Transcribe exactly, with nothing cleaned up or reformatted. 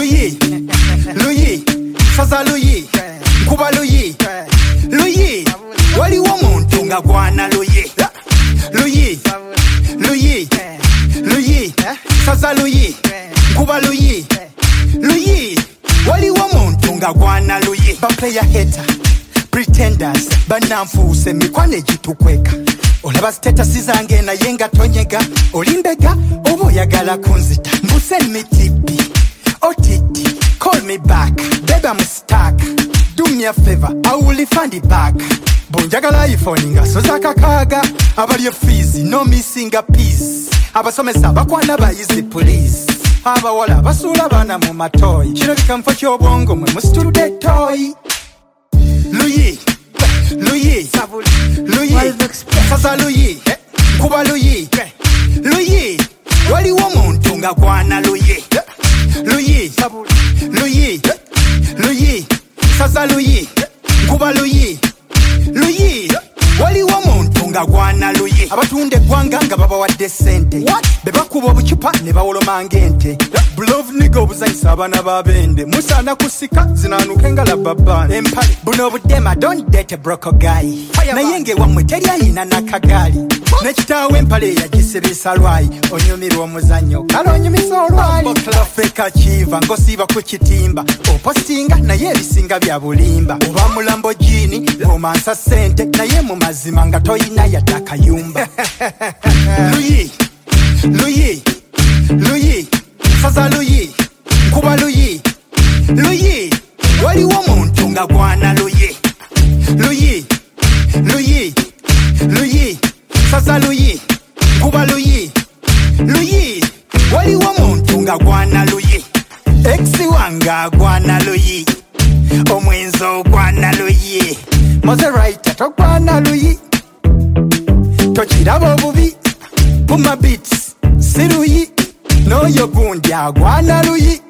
Luyi, Luyi, saza Luyi, nkuba Luyi, Luyi, waliwo muntu nga gwana Luyi, Luyi, Luyi, Luyi, saza Luyi, nkuba Luyi, Luyi, waliwo muntu nga gwana Luyi. Ba player hater, pretenders, bananfuse mikwane gitukweka. Olaba status zange na yenga tonyega, olimbega obo oyagala kunzita. Mbuse mitipi, otiti, call me back, baby I'm stuck. Do me a favor, I will refund it back. Bonjagala iPhone nga soza kakaga, abali fizi no missing a piece. Abasomesa bakwana bayizi police. Abawala basula bana mu matoyi. Kino bikamfa ky'obwongo mwe musitulude toy. Luyi, Luyi, Luyi, saza Luyi, nkuba Luyi, Luyi, waliwo muntu nga gwana Luyi, Luyi, Luyi, Luyi, saza Luyi, nkuba Luyi, Luyi, waliwo muntu nga gwana Luyi. Abatunde gwanga nga baba wadde sente, bebakuba obucupa ne bawolomanga ente. Bulov nigo obuzanyisa abana babende, musana kusika zinanuke nga lababane. Empale buno obudema don't date a broke guy. Naye nge wamwe teri alina n'akagali. Nekitaawe empale yagisibisa lwayi, onyumirwa omuzannyo kale onyumisa olwali. Klafeka kiva ngosiiba ku kitimba, opostinga naye ebisinga bya bulimba. Oba mulambo jini omansa sente, naye mu mazima nga toyina yadde akayumba. Luyi, Luyi, Luyi, saza Luyi, nkuba Luyi, Luyi, waliwo muntu nga gwana Luyi, Luyi, Luyi, Luyi, saza Luyi, nkuba Luyi, Luyi, waliwo muntu nga gwana Luyi. Exi wanga gwana Luyi, omwenzo gwana Luyi, Mozeraita togwana Luyi, tokiraba obubi, Puma Beats, si Luyi, n'oyo gundi agwana Luyi.